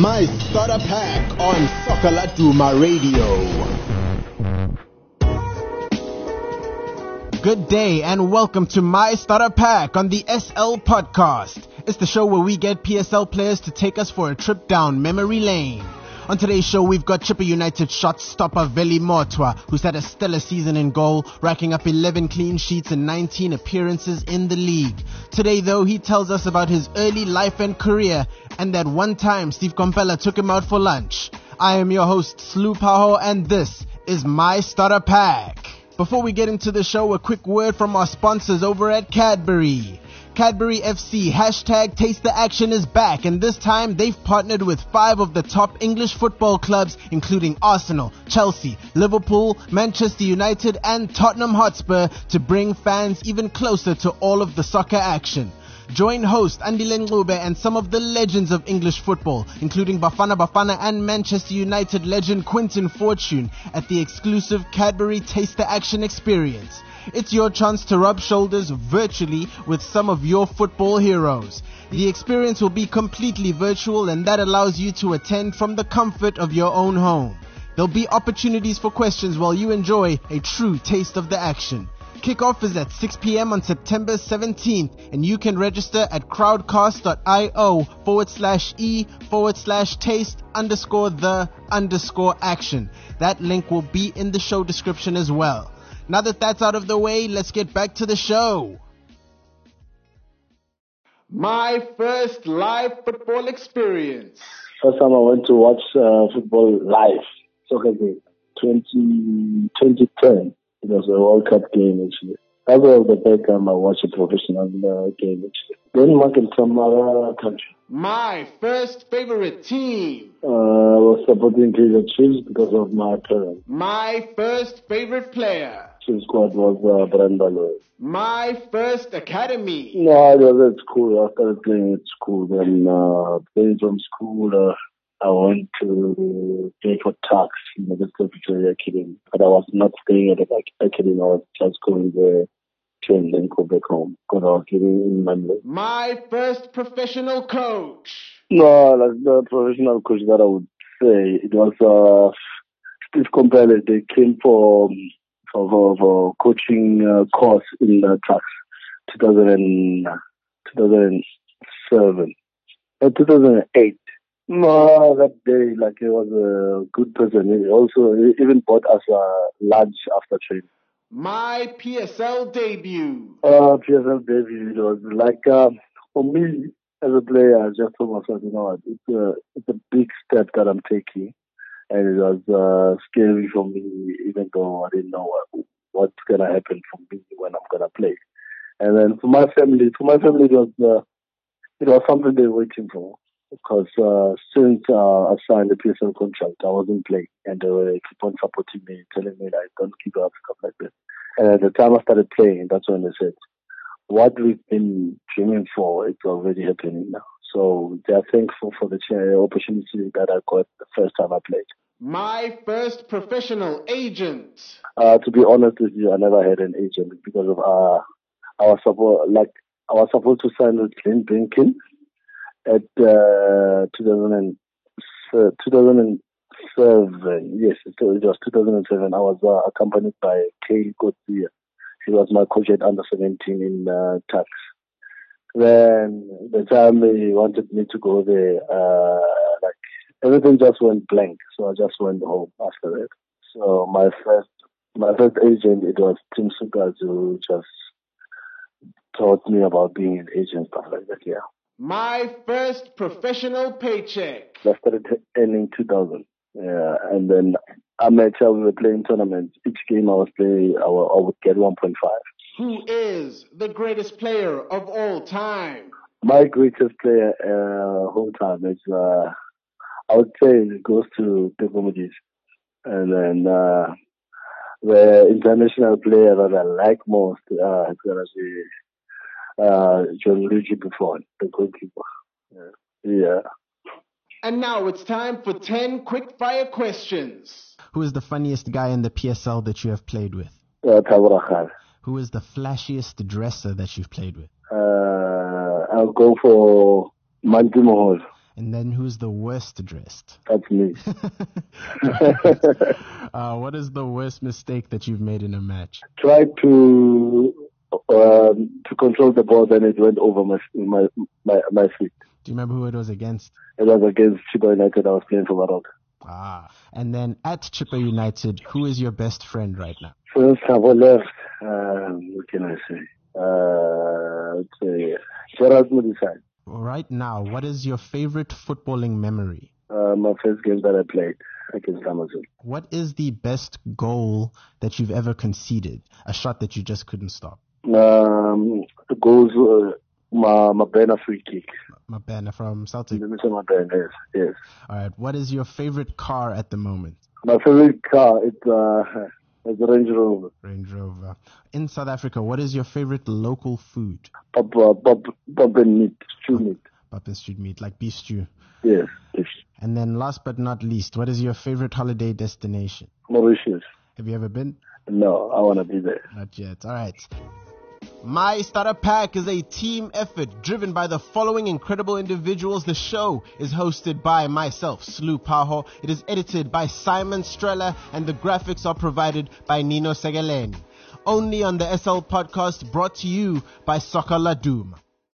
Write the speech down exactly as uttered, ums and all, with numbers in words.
My Starter Pack on Soccer Laduma Radio. Good day and welcome to My Starter Pack on the S L Podcast. It's the show where we get P S L players to take us for a trip down memory lane. On today's show, we've got Chippa United shot stopper Veli Motwa, who's had a stellar season in goal, racking up eleven clean sheets and nineteen appearances in the league. Today, though, he tells us about his early life and career, and that one time Steve Kompella took him out for lunch. I am your host, Slu Paho, and this is My Starter Pack. Before we get into the show, a quick word from our sponsors over at Cadbury. Cadbury F C, hashtag Taste the Action is back, and this time they've partnered with five of the top English football clubs, including Arsenal, Chelsea, Liverpool, Manchester United and Tottenham Hotspur, to bring fans even closer to all of the soccer action. Join host Andile Ngube and some of the legends of English football, including Bafana Bafana and Manchester United legend Quinton Fortune, at the exclusive Cadbury Taste the Action experience. It's your chance to rub shoulders virtually with some of your football heroes. The experience will be completely virtual, and that allows you to attend from the comfort of your own home. There'll be opportunities for questions while you enjoy a true taste of the action. Kickoff is at six p.m. on September seventeenth, and you can register at crowdcast.io forward slash e forward slash taste underscore the underscore action. That link will be in the show description as well. Now that that's out of the way, let's get back to the show. My first live football experience. First time I went to watch uh, football live, soccer game, twenty, twenty ten. It was a World Cup game, actually. That was the first time I watched a professional uh, game, actually. Denmark and some other country. My first favorite team. Uh, I was supporting Kaizer Chiefs because of my parents. My first favorite player. Chiefs squad was uh, Brenda Lloyd. My first academy. No, it was at school. I started playing at school. Then uh, playing from school, uh, I went to play for Tax in the Victoria Academy. But I was not staying at the academy. I was just going there, train, then go back home. Because I was living in Manila. My first professional coach. No, like the professional coach that I would say, it was uh, Steve Kompella. They came for for, for, for coaching uh, course in uh, Tax, two thousand seven, uh, two thousand eight. No, that day, like, he was a good person. He also he even bought us uh, lunch after training. My P S L debut. Uh, P S L debut, it was like, uh, for me as a player, I just told myself, you know what, it's a, it's a big step that I'm taking. And it was uh, scary for me, even though I didn't know what, what's going to happen for me when I'm going to play. And then for my family, for my family, it was, uh, it was something they were waiting for. Because uh, since uh, I signed the P S L contract, I wasn't playing, and they were keep on supporting me, telling me like, don't give up, stuff like that. And at the time I started playing, that's when they said, what we've been dreaming for, it's already happening now. So they are thankful for the opportunity that I got the first time I played. My first professional agent. Uh, to be honest with you, I never had an agent because of uh, I was supposed like I was supposed to sign with Clint Brinkin. At uh, two thousand seven, yes, it was two thousand seven. I was uh, accompanied by Kay Kotia. He was my coach at under seventeen in uh, Tax. Then the time he wanted me to go there, uh, like everything just went blank. So I just went home after that. So my first, my first agent, it was Tim Sugas, who just taught me about being an agent, stuff like that. Yeah. My first professional paycheck. I started earning two thousand. Yeah, and then amateur, we were playing tournaments. Each game I was playing, I would, I would get one point five. Who is the greatest player of all time? My greatest player uh, whole time is, uh, I would say it goes to Teko Modise. And then uh, the international player that I like most uh, is going to be Uh, John Luigi Buffon, the goalkeeper. Yeah. yeah. And now it's time for ten quick fire questions. Who is the funniest guy in the P S L that you have played with? Uh, Tabora Khan. Who is the flashiest dresser that you've played with? Uh, I'll go for Manti Mohol. And then who's the worst dressed? That's me. uh, what is the worst mistake that you've made in a match? Tried to um, to control the ball, then it went over my my my, my feet. Do you remember who it was against? It was against Chippa United. I was playing for Maroc. Ah, and then at Chippa United, who is your best friend right now? First, I was left. Um, what can I say? Uh, let's say Gerard Mudisai. Right now, what is your favorite footballing memory? Uh, my first game that I played against Amazon. What is the best goal that you've ever conceded? A shot that you just couldn't stop? Um, the goals, uh, my my banner free kick. My banner from Celtic. My banner, yes, yes. All right. What is your favorite car at the moment? My favorite car, it's uh, it's a Range Rover. Range Rover. In South Africa, what is your favorite local food? Pop, uh, pop, pop and meat, stew meat. Pop and stewed meat, like beef stew. Yes, yes. And then last but not least, what is your favorite holiday destination? Mauritius. Have you ever been? No, I want to be there. Not yet. All right. My Starter Pack is a team effort driven by the following incredible individuals. The show is hosted by myself, Slu Paho. It is edited by Simon Streller, and the graphics are provided by Nino Segaleni. Only on the S L podcast, brought to you by Soccer Laduma.